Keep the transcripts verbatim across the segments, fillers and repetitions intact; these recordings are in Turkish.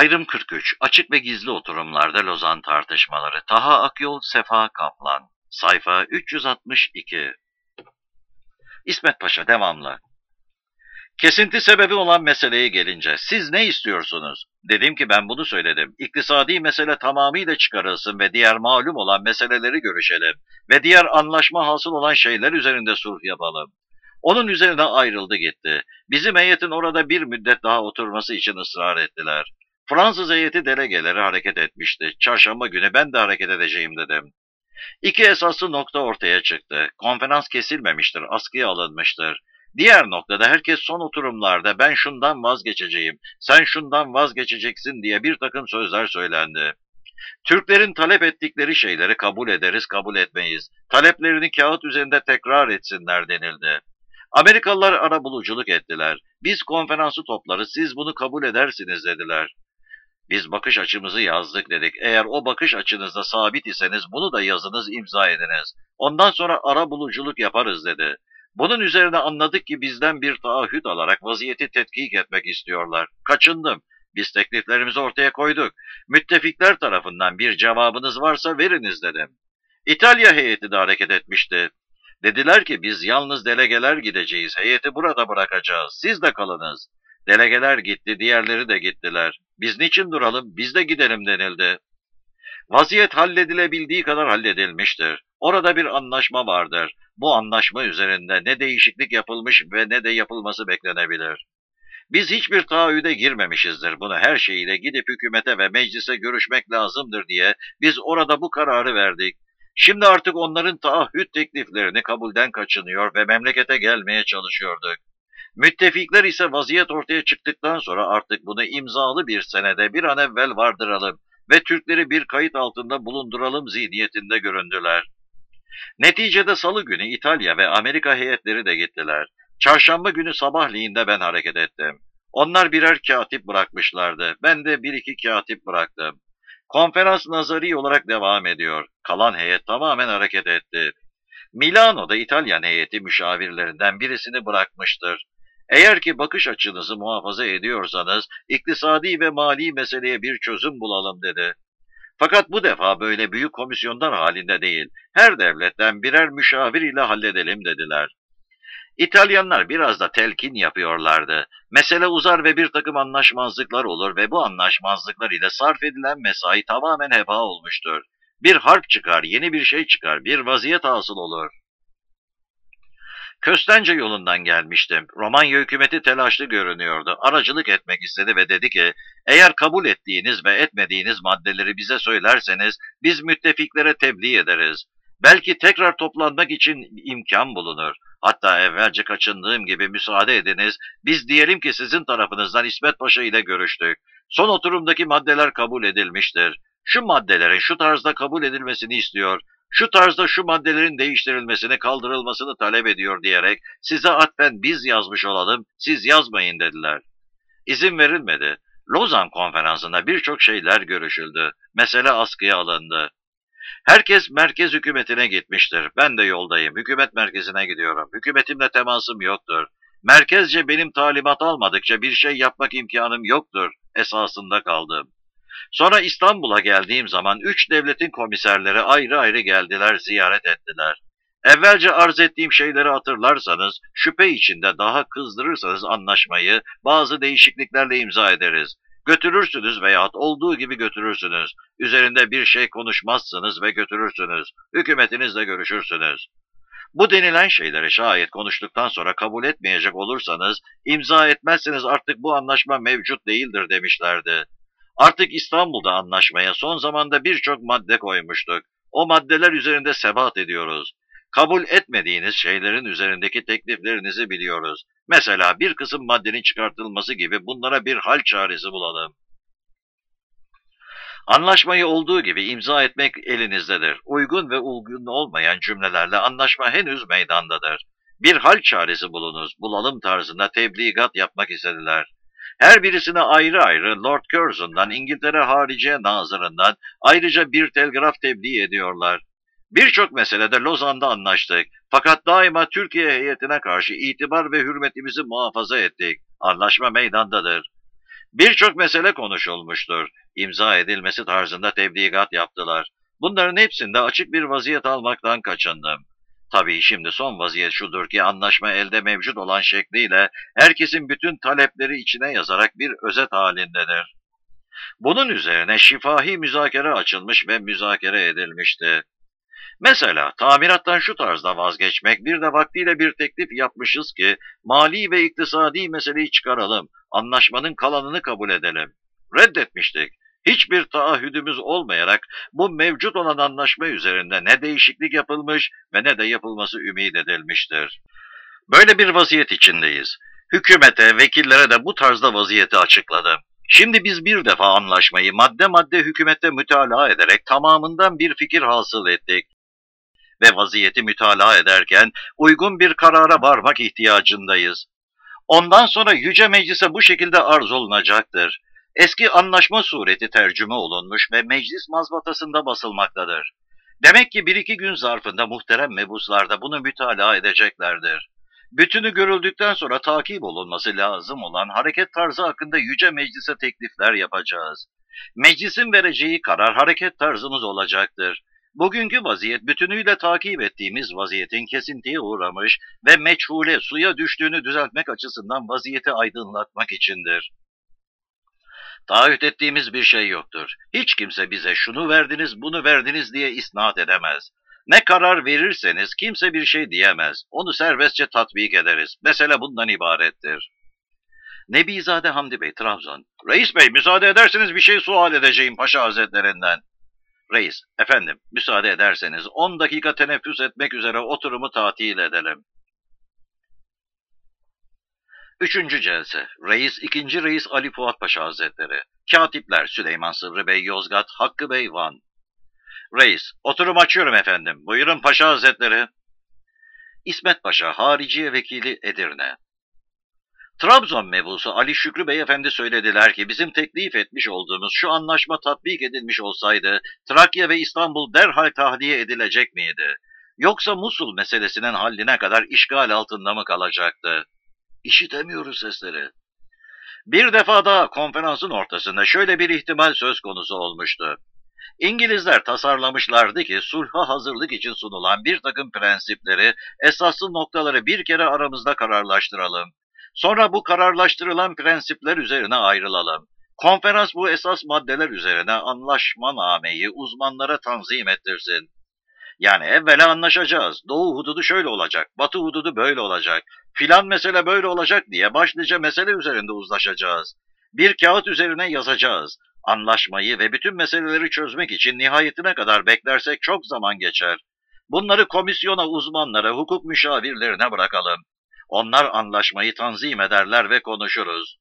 Ayrım kırk üç. Açık ve gizli oturumlarda Lozan tartışmaları. Taha Akyol, Sefa Kaplan. Sayfa üç yüz altmış iki. İsmet Paşa devamlı. Kesinti sebebi olan meseleye gelince siz ne istiyorsunuz? Dedim ki ben bunu söyledim. İktisadi mesele tamamıyla çıkarılsın ve diğer malum olan meseleleri görüşelim. Ve diğer anlaşma hasıl olan şeyler üzerinde sulh yapalım. Onun üzerine ayrıldı gitti. Bizim heyetin orada bir müddet daha oturması için ısrar ettiler. Fransız heyeti delegeleri hareket etmişti. Çarşamba günü ben de hareket edeceğim dedim. İki esaslı nokta ortaya çıktı. Konferans kesilmemiştir, askıya alınmıştır. Diğer noktada herkes son oturumlarda ben şundan vazgeçeceğim, sen şundan vazgeçeceksin diye bir takım sözler söylendi. Türklerin talep ettikleri şeyleri kabul ederiz, kabul etmeyiz. Taleplerini kağıt üzerinde tekrar etsinler denildi. Amerikalılar arabuluculuk ettiler. Biz konferansı toplarız, siz bunu kabul edersiniz dediler. Biz bakış açımızı yazdık dedik. Eğer o bakış açınızda sabit iseniz bunu da yazınız, imza ediniz. Ondan sonra arabuluculuk yaparız dedi. Bunun üzerine anladık ki bizden bir taahhüt alarak vaziyeti tetkik etmek istiyorlar. Kaçındım. Biz tekliflerimizi ortaya koyduk. Müttefikler tarafından bir cevabınız varsa veriniz dedim. İtalya heyeti de hareket etmişti. Dediler ki biz yalnız delegeler gideceğiz, heyeti burada bırakacağız, siz de kalınız. Delegeler gitti, diğerleri de gittiler. Biz niçin duralım, biz de gidelim denildi. Vaziyet halledilebildiği kadar halledilmiştir. Orada bir anlaşma vardır. Bu anlaşma üzerinde ne değişiklik yapılmış ve ne de yapılması beklenebilir. Biz hiçbir taahhüde girmemişizdir. Bunu her şeyiyle gidip hükümete ve meclise görüşmek lazımdır diye biz orada bu kararı verdik. Şimdi artık onların taahhüt tekliflerini kabulden kaçınıyor ve memlekete gelmeye çalışıyorduk. Müttefikler ise vaziyet ortaya çıktıktan sonra artık bunu imzalı bir senede bir an evvel vardıralım ve Türkleri bir kayıt altında bulunduralım zihniyetinde göründüler. Neticede salı günü İtalya ve Amerika heyetleri de gittiler. Çarşamba günü sabahleyin de ben hareket ettim. Onlar birer katip bırakmışlardı. Ben de bir iki katip bıraktım. Konferans nazari olarak devam ediyor. Kalan heyet tamamen hareket etti. Milano'da İtalyan heyeti müşavirlerinden birisini bırakmıştır. Eğer ki bakış açınızı muhafaza ediyorsanız iktisadi ve mali meseleye bir çözüm bulalım dedi. Fakat bu defa böyle büyük komisyonlar halinde değil, her devletten birer müşavir ile halledelim dediler. İtalyanlar biraz da telkin yapıyorlardı. Mesele uzar ve bir takım anlaşmazlıklar olur ve bu anlaşmazlıklar ile sarf edilen mesai tamamen heba olmuştur. Bir harp çıkar, yeni bir şey çıkar, bir vaziyet hasıl olur. Köstence yolundan gelmiştim. Romanya hükümeti telaşlı görünüyordu. Aracılık etmek istedi ve dedi ki, eğer kabul ettiğiniz ve etmediğiniz maddeleri bize söylerseniz biz müttefiklere tebliğ ederiz. Belki tekrar toplanmak için imkan bulunur. Hatta evvelce kaçındığım gibi müsaade ediniz, biz diyelim ki sizin tarafınızdan İsmet Paşa ile görüştük. Son oturumdaki maddeler kabul edilmiştir. Şu maddelerin şu tarzda kabul edilmesini istiyor, şu tarzda şu maddelerin değiştirilmesini, kaldırılmasını talep ediyor diyerek size atfen biz yazmış olalım, siz yazmayın dediler. İzin verilmedi. Lozan konferansında birçok şeyler görüşüldü. Mesele askıya alındı. Herkes merkez hükümetine gitmiştir. Ben de yoldayım. Hükümet merkezine gidiyorum. Hükümetimle temasım yoktur. Merkezce benim talimat almadıkça bir şey yapmak imkanım yoktur esasında kaldım. Sonra İstanbul'a geldiğim zaman üç devletin komiserleri ayrı ayrı geldiler, ziyaret ettiler. Evvelce arz ettiğim şeyleri hatırlarsanız, şüphe içinde daha kızdırırsanız anlaşmayı bazı değişikliklerle imza ederiz. Götürürsünüz veyahut olduğu gibi götürürsünüz. Üzerinde bir şey konuşmazsınız ve götürürsünüz. Hükümetinizle görüşürsünüz. Bu denilen şeyleri şayet konuştuktan sonra kabul etmeyecek olursanız, imza etmezseniz artık bu anlaşma mevcut değildir demişlerdi. Artık İstanbul'da anlaşmaya son zamanda birçok madde koymuştuk. O maddeler üzerinde sebat ediyoruz. Kabul etmediğiniz şeylerin üzerindeki tekliflerinizi biliyoruz. Mesela bir kısım maddenin çıkartılması gibi bunlara bir hal çaresi bulalım. Anlaşmayı olduğu gibi imza etmek elinizdedir. Uygun ve uygun olmayan cümlelerle anlaşma henüz meydandadır. Bir hal çaresi bulunuz, bulalım tarzında tebligat yapmak istediler. Her birisine ayrı ayrı Lord Curzon'dan İngiltere Hariciye Nazırı'ndan ayrıca bir telgraf tebliğ ediyorlar. Birçok meselede Lozan'da anlaştık. Fakat daima Türkiye heyetine karşı itibar ve hürmetimizi muhafaza ettik. Anlaşma meydandadır. Birçok mesele konuşulmuştur. İmza edilmesi tarzında tebligat yaptılar. Bunların hepsinde açık bir vaziyet almaktan kaçındım. Tabii şimdi son vaziyet şudur ki anlaşma elde mevcut olan şekliyle herkesin bütün talepleri içine yazarak bir özet halindedir. Bunun üzerine şifahi müzakere açılmış ve müzakere edilmişti. Mesela tamirattan şu tarzda vazgeçmek, bir de vaktiyle bir teklif yapmışız ki mali ve iktisadi meseleyi çıkaralım, anlaşmanın kalanını kabul edelim. Reddetmiştik. Hiçbir taahhüdümüz olmayarak bu mevcut olan anlaşma üzerinde ne değişiklik yapılmış ve ne de yapılması ümit edilmiştir. Böyle bir vaziyet içindeyiz. Hükümete, vekillere de bu tarzda vaziyeti açıkladım. Şimdi biz bir defa anlaşmayı madde madde hükümette mütalaa ederek tamamından bir fikir hasıl ettik ve vaziyeti mütalaa ederken uygun bir karara varmak ihtiyacındayız. Ondan sonra Yüce Meclis'e bu şekilde arz olunacaktır. Eski anlaşma sureti tercüme olunmuş ve meclis mazbatasında basılmaktadır. Demek ki bir iki gün zarfında muhterem mebuslar da bunu mütalaa edeceklerdir. Bütünü görüldükten sonra takip olunması lazım olan hareket tarzı hakkında Yüce Meclis'e teklifler yapacağız. Meclisin vereceği karar hareket tarzımız olacaktır. Bugünkü vaziyet bütünüyle takip ettiğimiz vaziyetin kesintiye uğramış ve meçhule suya düştüğünü düzeltmek açısından vaziyeti aydınlatmak içindir. Taahhüt ettiğimiz bir şey yoktur. Hiç kimse bize şunu verdiniz, bunu verdiniz diye isnat edemez. Ne karar verirseniz kimse bir şey diyemez. Onu serbestçe tatbik ederiz. Mesele bundan ibarettir. Nebizade Hamdi Bey, Trabzon. Reis Bey, müsaade ederseniz bir şey sual edeceğim Paşa Hazretlerinden. Reis, efendim, müsaade ederseniz on dakika teneffüs etmek üzere oturumu tatil edelim. Üçüncü celse. Reis ikinci Reis Ali Fuat Paşa Hazretleri. Katipler Süleyman Sırrı Bey Yozgat, Hakkı Bey Van. Reis, oturum açıyorum efendim. Buyurun Paşa Hazretleri. İsmet Paşa, Hariciye Vekili Edirne. Trabzon mebusu Ali Şükrü Beyefendi söylediler ki bizim teklif etmiş olduğumuz şu anlaşma tatbik edilmiş olsaydı Trakya ve İstanbul derhal tahliye edilecek miydi? Yoksa Musul meselesinin halline kadar işgal altında mı kalacaktı? İşitemiyoruz sesleri. Bir defa daha konferansın ortasında şöyle bir ihtimal söz konusu olmuştu. İngilizler tasarlamışlardı ki sulha hazırlık için sunulan bir takım prensipleri, esaslı noktaları bir kere aramızda kararlaştıralım. Sonra bu kararlaştırılan prensipler üzerine ayrılalım. Konferans bu esas maddeler üzerine anlaşmanameyi uzmanlara tanzim ettirsin. Yani evvela anlaşacağız. Doğu hududu şöyle olacak, batı hududu böyle olacak, filan mesele böyle olacak diye başlıca mesele üzerinde uzlaşacağız. Bir kağıt üzerine yazacağız. Anlaşmayı ve bütün meseleleri çözmek için nihayetine kadar beklersek çok zaman geçer. Bunları komisyona, uzmanlara, hukuk müşavirlerine bırakalım. Onlar anlaşmayı tanzim ederler ve konuşuruz.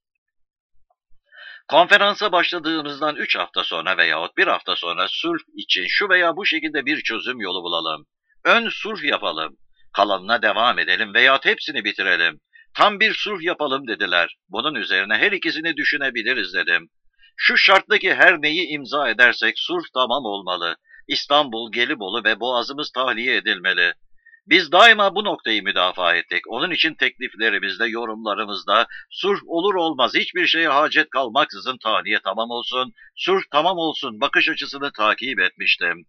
Konferansa başladığımızdan üç hafta sonra veyahut bir hafta sonra sulh için şu veya bu şekilde bir çözüm yolu bulalım. Ön sulh yapalım. Kalanına devam edelim veyahut hepsini bitirelim. Tam bir sulh yapalım dediler. Bunun üzerine her ikisini düşünebiliriz dedim. Şu şarttaki her neyi imza edersek sulh tamam olmalı. İstanbul, Gelibolu ve Boğazımız tahliye edilmeli. Biz daima bu noktayı müdafaa ettik. Onun için tekliflerimizde, yorumlarımızda sulh olur olmaz hiçbir şeye hacet kalmaksızın tahliye tamam olsun, sulh tamam olsun bakış açısını takip etmiştim.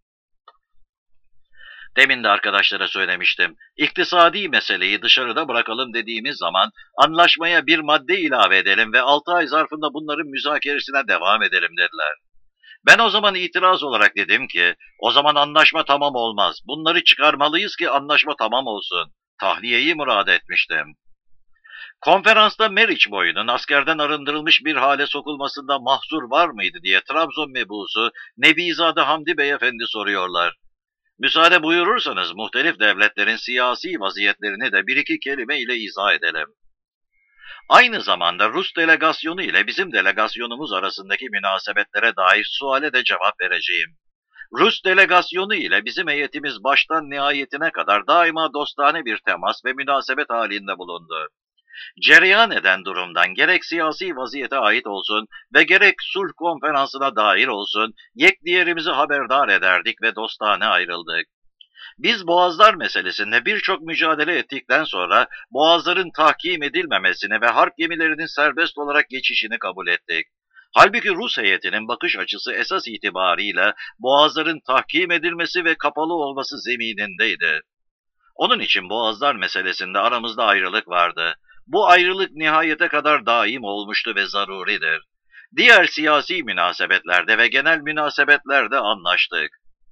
Demin de arkadaşlara söylemiştim. İktisadi meseleyi dışarıda bırakalım dediğimiz zaman anlaşmaya bir madde ilave edelim ve altı ay zarfında bunların müzakeresine devam edelim dediler. Ben o zaman itiraz olarak dedim ki, o zaman anlaşma tamam olmaz. Bunları çıkarmalıyız ki anlaşma tamam olsun. Tahliyeyi murad etmiştim. Konferansta Meriç boyunun askerden arındırılmış bir hale sokulmasında mahzur var mıydı diye Trabzon mebusu Nebizade Hamdi Beyefendi soruyorlar. Müsaade buyurursanız muhtelif devletlerin siyasi vaziyetlerini de bir iki kelime ile izah edelim. Aynı zamanda Rus delegasyonu ile bizim delegasyonumuz arasındaki münasebetlere dair suale de cevap vereceğim. Rus delegasyonu ile bizim heyetimiz baştan nihayetine kadar daima dostane bir temas ve münasebet halinde bulundu. Cereyan eden durumdan gerek siyasi vaziyete ait olsun ve gerek sulh konferansına dair olsun yek diğerimizi haberdar ederdik ve dostane ayrıldık. Biz boğazlar meselesinde birçok mücadele ettikten sonra boğazların tahkim edilmemesini ve harp gemilerinin serbest olarak geçişini kabul ettik. Halbuki Rus heyetinin bakış açısı esas itibarıyla boğazların tahkim edilmesi ve kapalı olması zeminindeydi. Onun için boğazlar meselesinde aramızda ayrılık vardı. Bu ayrılık nihayete kadar daim olmuştu ve zaruridir. Diğer siyasi münasebetlerde ve genel münasebetlerde anlaştık.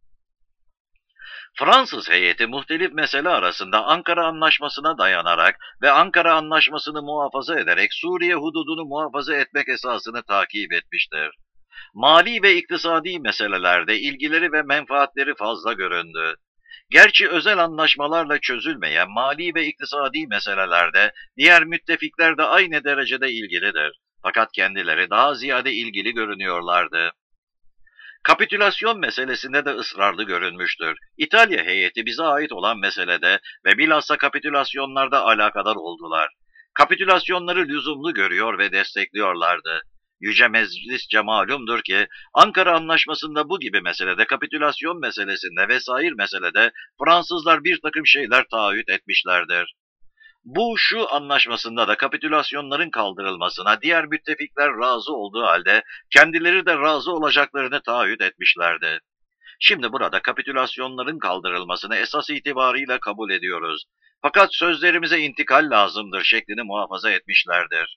Fransız heyeti muhtelif mesele arasında Ankara Anlaşması'na dayanarak ve Ankara Anlaşması'nı muhafaza ederek Suriye hududunu muhafaza etmek esasını takip etmiştir. Mali ve iktisadi meselelerde ilgileri ve menfaatleri fazla göründü. Gerçi özel anlaşmalarla çözülmeyen mali ve iktisadi meselelerde diğer müttefikler de aynı derecede ilgilidir. Fakat kendileri daha ziyade ilgili görünüyorlardı. Kapitülasyon meselesinde de ısrarlı görünmüştür. İtalya heyeti bize ait olan meselede ve bilhassa kapitülasyonlarda alakadar oldular. Kapitülasyonları lüzumlu görüyor ve destekliyorlardı. Yüce Meclisçe malumdur ki Ankara Anlaşması'nda bu gibi meselede, kapitülasyon meselesinde vesaire meselede Fransızlar bir takım şeyler taahhüt etmişlerdir. Bu şu anlaşmasında da kapitülasyonların kaldırılmasına diğer müttefikler razı olduğu halde kendileri de razı olacaklarını taahhüt etmişlerdi. Şimdi burada kapitülasyonların kaldırılmasını esas itibarıyla kabul ediyoruz. Fakat sözlerimize intikal lazımdır şeklini muhafaza etmişlerdir.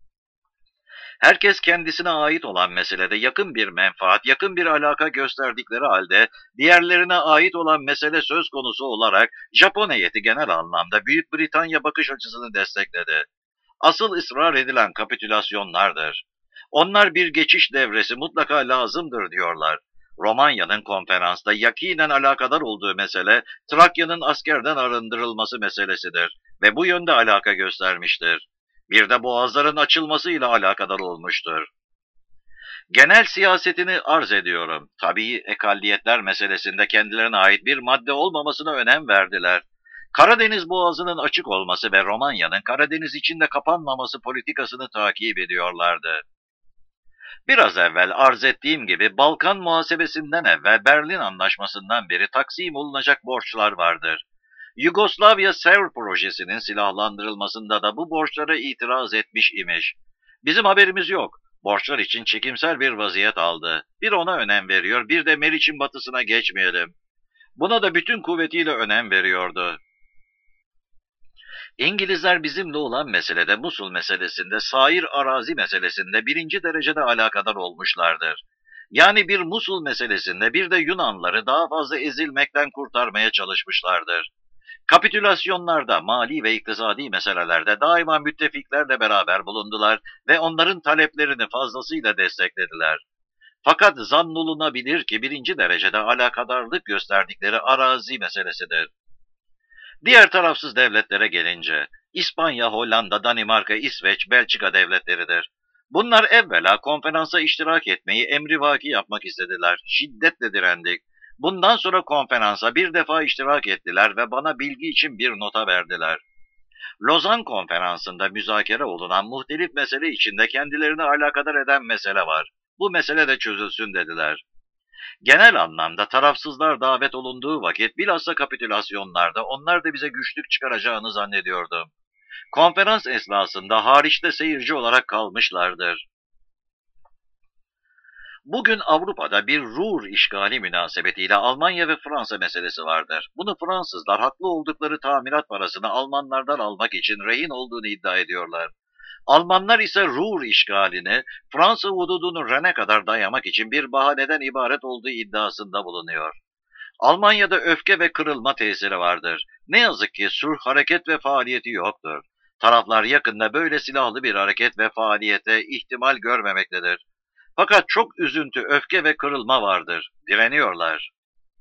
Herkes kendisine ait olan meselede yakın bir menfaat, yakın bir alaka gösterdikleri halde diğerlerine ait olan mesele söz konusu olarak Japon heyeti genel anlamda Büyük Britanya bakış açısını destekledi. Asıl ısrar edilen kapitülasyonlardır. Onlar bir geçiş devresi mutlaka lazımdır diyorlar. Romanya'nın konferansta yakinen alakadar olduğu mesele Trakya'nın askerden arındırılması meselesidir ve bu yönde alaka göstermiştir. Bir de boğazların açılmasıyla alakadar olmuştur. Genel siyasetini arz ediyorum. Tabii ekalliyetler meselesinde kendilerine ait bir madde olmamasına önem verdiler. Karadeniz Boğazı'nın açık olması ve Romanya'nın Karadeniz içinde kapanmaması politikasını takip ediyorlardı. Biraz evvel arz ettiğim gibi Balkan muhasebesinden evvel Berlin Anlaşması'ndan beri taksim olunacak borçlar vardır. Yugoslavya Sever projesinin silahlandırılmasında da bu borçlara itiraz etmiş imiş. Bizim haberimiz yok. Borçlar için çekimsel bir vaziyet aldı. Bir ona önem veriyor, bir de Meriç'in batısına geçmeyelim. Buna da bütün kuvvetiyle önem veriyordu. İngilizler bizimle olan meselede, Musul meselesinde, sair arazi meselesinde birinci derecede alakadar olmuşlardır. Yani bir Musul meselesinde bir de Yunanları daha fazla ezilmekten kurtarmaya çalışmışlardır. Kapitülasyonlarda, mali ve iktisadi meselelerde daima müttefiklerle beraber bulundular ve onların taleplerini fazlasıyla desteklediler. Fakat zannolunabilir ki birinci derecede alakadarlık gösterdikleri arazi meselesidir. Diğer tarafsız devletlere gelince, İspanya, Hollanda, Danimarka, İsveç, Belçika devletleridir. Bunlar evvela konferansa iştirak etmeyi emrivaki yapmak istediler, şiddetle direndik. Bundan sonra konferansa bir defa iştirak ettiler ve bana bilgi için bir nota verdiler. Lozan konferansında müzakere olunan muhtelif mesele içinde kendilerini alakadar eden mesele var. Bu mesele de çözülsün dediler. Genel anlamda tarafsızlar davet olunduğu vakit bilhassa kapitülasyonlarda onlar da bize güçlük çıkaracağını zannediyordum. Konferans esnasında hariçte seyirci olarak kalmışlardır. Bugün Avrupa'da bir Ruhr işgali münasebetiyle Almanya ve Fransa meselesi vardır. Bunu Fransızlar haklı oldukları tamirat parasını Almanlardan almak için rehin olduğunu iddia ediyorlar. Almanlar ise Ruhr işgalini Fransa hududunu Ren'e kadar dayamak için bir bahaneden ibaret olduğu iddiasında bulunuyor. Almanya'da öfke ve kırılma tesiri vardır. Ne yazık ki sulh hareket ve faaliyeti yoktur. Taraflar yakında böyle silahlı bir hareket ve faaliyete ihtimal görmemektedir. Fakat çok üzüntü, öfke ve kırılma vardır. Direniyorlar.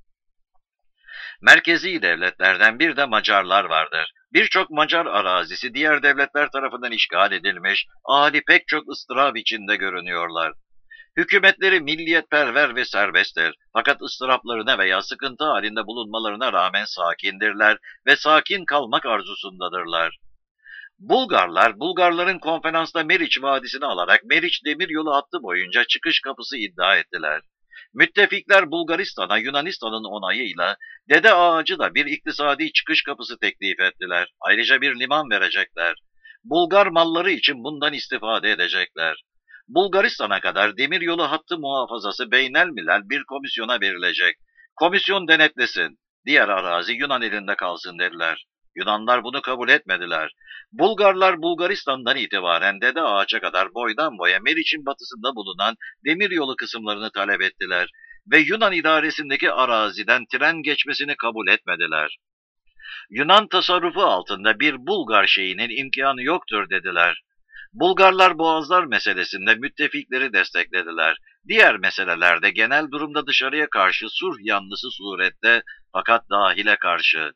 Merkezi devletlerden bir de Macarlar vardır. Birçok Macar arazisi diğer devletler tarafından işgal edilmiş, ahali pek çok ıstırap içinde görünüyorlar. Hükümetleri milliyetperver ve serbesttir. Fakat ıstıraplarına veya sıkıntı halinde bulunmalarına rağmen sakindirler ve sakin kalmak arzusundadırlar. Bulgarlar, Bulgarların konferansta Meriç Vadisi'ni alarak Meriç Demiryolu hattı boyunca çıkış kapısı iddia ettiler. Müttefikler Bulgaristan'a Yunanistan'ın onayıyla Dede Ağacı da bir iktisadi çıkış kapısı teklif ettiler. Ayrıca bir liman verecekler. Bulgar malları için bundan istifade edecekler. Bulgaristan'a kadar demiryolu hattı muhafazası beynelmilel bir komisyona verilecek. Komisyon denetlesin. Diğer arazi Yunan elinde kalsın dediler. Yunanlar bunu kabul etmediler. Bulgarlar Bulgaristan'dan itibaren Dede Ağaç'a kadar boydan boya Meriç'in batısında bulunan demiryolu kısımlarını talep ettiler ve Yunan idaresindeki araziden tren geçmesini kabul etmediler. Yunan tasarrufu altında bir Bulgar şeyinin imkanı yoktur dediler. Bulgarlar Boğazlar meselesinde müttefikleri desteklediler. Diğer meselelerde genel durumda dışarıya karşı sulh yanlısı surette fakat dahile karşı.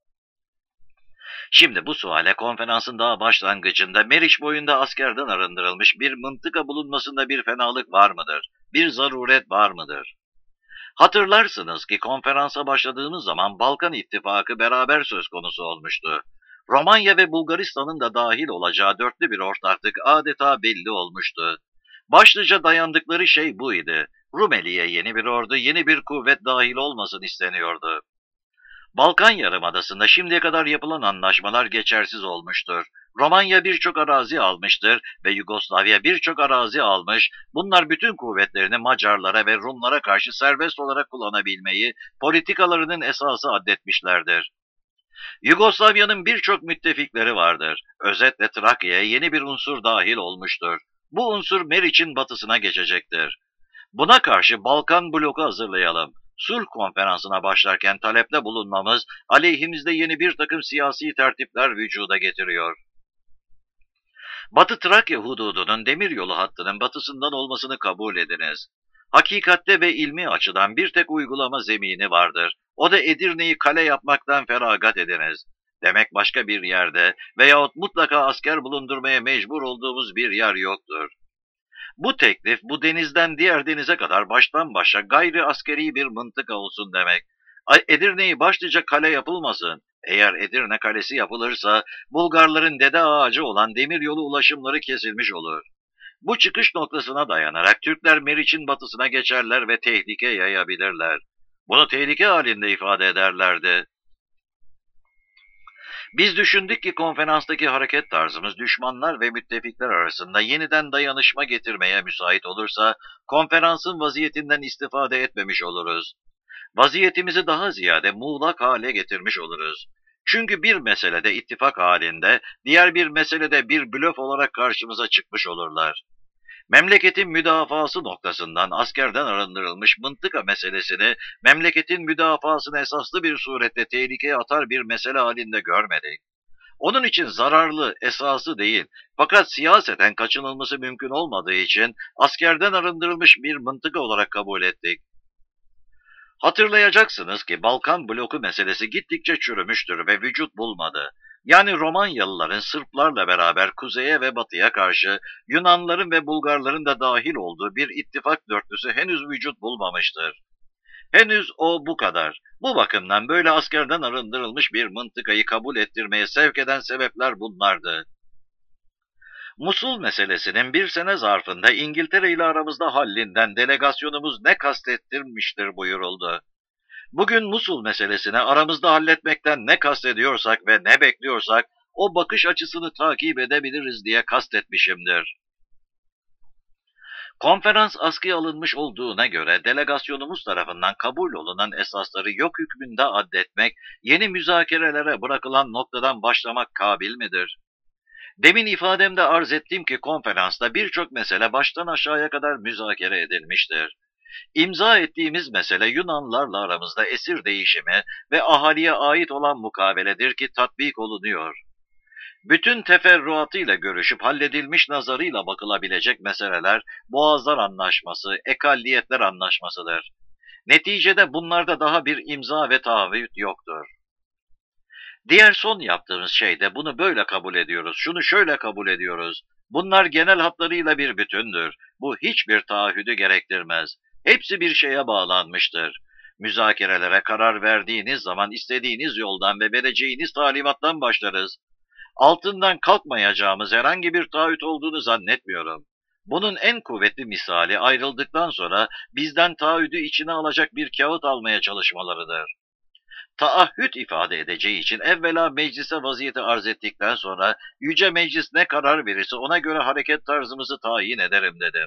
Şimdi bu suale konferansın daha başlangıcında Meriç boyunda askerden arındırılmış bir mıntıka bulunmasında bir fenalık var mıdır? Bir zaruret var mıdır? Hatırlarsınız ki konferansa başladığımız zaman Balkan İttifakı beraber söz konusu olmuştu. Romanya ve Bulgaristan'ın da dahil olacağı dörtlü bir ortaklık adeta belli olmuştu. Başlıca dayandıkları şey buydu. Rumeli'ye yeni bir ordu, yeni bir kuvvet dahil olmasın isteniyordu. Balkan Yarımadası'nda şimdiye kadar yapılan anlaşmalar geçersiz olmuştur. Romanya birçok arazi almıştır ve Yugoslavya birçok arazi almış, bunlar bütün kuvvetlerini Macarlara ve Rumlara karşı serbest olarak kullanabilmeyi politikalarının esası addetmişlerdir. Yugoslavya'nın birçok müttefikleri vardır. Özetle Trakya'ya yeni bir unsur dahil olmuştur. Bu unsur Meriç'in batısına geçecektir. Buna karşı Balkan bloku hazırlayalım. Sulh konferansına başlarken talepte bulunmamız aleyhimizde yeni bir takım siyasi tertipler vücuda getiriyor. Batı Trakya hududunun demiryolu hattının batısından olmasını kabul ediniz. Hakikatte ve ilmi açıdan bir tek uygulama zemini vardır. O da Edirne'yi kale yapmaktan feragat ediniz. Demek başka bir yerde veyahut mutlaka asker bulundurmaya mecbur olduğumuz bir yer yoktur. Bu teklif bu denizden diğer denize kadar baştan başa gayri askeri bir mıntıka olsun demek. Edirne'yi başlıca kale yapılmasın. Eğer Edirne kalesi yapılırsa Bulgarların Dede Ağacı olan demiryolu ulaşımları kesilmiş olur. Bu çıkış noktasına dayanarak Türkler Meriç'in batısına geçerler ve tehlike yayabilirler. Bunu tehlike halinde ifade ederlerdi. Biz düşündük ki konferanstaki hareket tarzımız düşmanlar ve müttefikler arasında yeniden dayanışma getirmeye müsait olursa konferansın vaziyetinden istifade etmemiş oluruz. Vaziyetimizi daha ziyade muğlak hale getirmiş oluruz. Çünkü bir meselede ittifak halinde, diğer bir meselede bir blöf olarak karşımıza çıkmış olurlar. Memleketin müdafası noktasından askerden arındırılmış mıntıka meselesini memleketin müdafasını esaslı bir surette tehlikeye atar bir mesele halinde görmedik. Onun için zararlı, esası değil, fakat siyaseten kaçınılması mümkün olmadığı için askerden arındırılmış bir mıntıka olarak kabul ettik. Hatırlayacaksınız ki Balkan bloku meselesi gittikçe çürümüştür ve vücut bulmadı. Yani Romanyalıların Sırplarla beraber kuzeye ve batıya karşı Yunanların ve Bulgarların da dahil olduğu bir ittifak dörtlüsü henüz vücut bulmamıştır. Henüz o bu kadar. Bu bakımdan böyle askerden arındırılmış bir mıntıkayı kabul ettirmeye sevk eden sebepler bunlardı. Musul meselesinin bir sene zarfında İngiltere ile aramızda hallinden delegasyonumuz ne kastettirmiştir buyuruldu. Bugün Musul meselesini aramızda halletmekten ne kastediyorsak ve ne bekliyorsak o bakış açısını takip edebiliriz diye kastetmişimdir. Konferans askıya alınmış olduğuna göre delegasyonumuz tarafından kabul olunan esasları yok hükmünde addetmek, yeni müzakerelere bırakılan noktadan başlamak kabil midir? Demin ifademde arz ettim ki konferansta birçok mesele baştan aşağıya kadar müzakere edilmiştir. İmza ettiğimiz mesele Yunanlarla aramızda esir değişimi ve ahaliye ait olan mukaveledir ki tatbik olunuyor. Bütün teferruatıyla görüşüp halledilmiş nazarıyla bakılabilecek meseleler Boğazlar Anlaşması, Ekalliyetler Anlaşmasıdır. Neticede bunlarda daha bir imza ve taahhüt yoktur. Diğer son yaptığımız şey de bunu böyle kabul ediyoruz, şunu şöyle kabul ediyoruz. Bunlar genel hatlarıyla bir bütündür. Bu hiçbir taahhüdü gerektirmez. Hepsi bir şeye bağlanmıştır. Müzakerelere karar verdiğiniz zaman istediğiniz yoldan ve vereceğiniz talimattan başlarız. Altından kalkmayacağımız herhangi bir taahhüt olduğunu zannetmiyorum. Bunun en kuvvetli misali ayrıldıktan sonra bizden taahhüdü içine alacak bir kağıt almaya çalışmalarıdır. Taahhüt ifade edeceği için evvela meclise vaziyeti arz ettikten sonra Yüce Meclis ne karar verirse ona göre hareket tarzımızı tayin ederim dedim.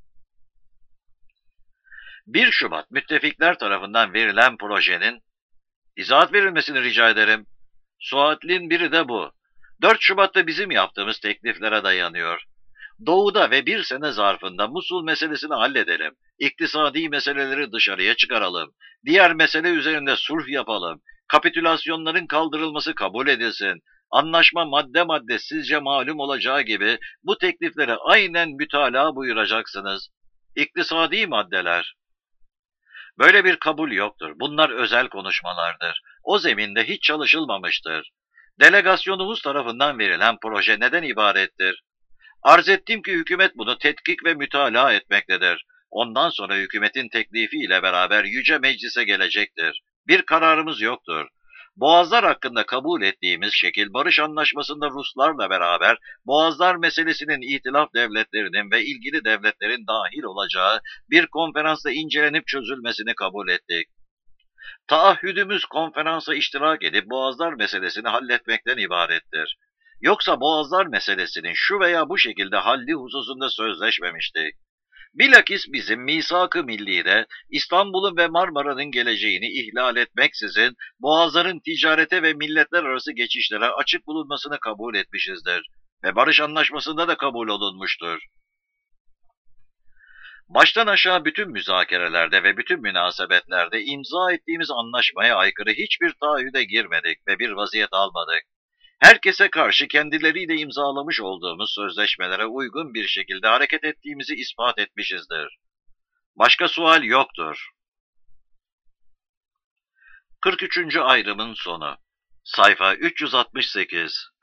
bir Şubat müttefikler tarafından verilen projenin izahat verilmesini rica ederim. Suatlin biri de bu. dört Şubat'ta bizim yaptığımız tekliflere dayanıyor. Doğu'da ve bir sene zarfında Musul meselesini halledelim. İktisadi meseleleri dışarıya çıkaralım. Diğer mesele üzerinde sulh yapalım. Kapitülasyonların kaldırılması kabul edilsin. Anlaşma madde madde sizce malum olacağı gibi bu teklifleri aynen mütalaa buyuracaksınız. İktisadi maddeler. Böyle bir kabul yoktur. Bunlar özel konuşmalardır. O zeminde hiç çalışılmamıştır. Delegasyonumuz tarafından verilen proje neden ibarettir? Arz ettim ki hükümet bunu tetkik ve mütalaa etmektedir. Ondan sonra hükümetin teklifiyle beraber Yüce Meclis'e gelecektir. Bir kararımız yoktur. Boğazlar hakkında kabul ettiğimiz şekil barış anlaşmasında Ruslarla beraber Boğazlar meselesinin itilaf devletlerinin ve ilgili devletlerin dahil olacağı bir konferansta incelenip çözülmesini kabul ettik. Taahhüdümüz konferansa iştirak edip Boğazlar meselesini halletmekten ibarettir. Yoksa Boğazlar meselesinin şu veya bu şekilde halli hususunda sözleşmemiştik. Bilakis bizim misak-ı millide İstanbul'un ve Marmara'nın geleceğini ihlal etmeksizin boğazların ticarete ve milletler arası geçişlere açık bulunmasını kabul etmişizdir ve barış anlaşmasında da kabul olunmuştur. Baştan aşağı bütün müzakerelerde ve bütün münasebetlerde imza ettiğimiz anlaşmaya aykırı hiçbir taahhüde girmedik ve bir vaziyet almadık. Herkese karşı kendileriyle imzalamış olduğumuz sözleşmelere uygun bir şekilde hareket ettiğimizi ispat etmişizdir. Başka sual yoktur. kırk üçüncü ayrımın sonu. Sayfa üç yüz altmış sekiz.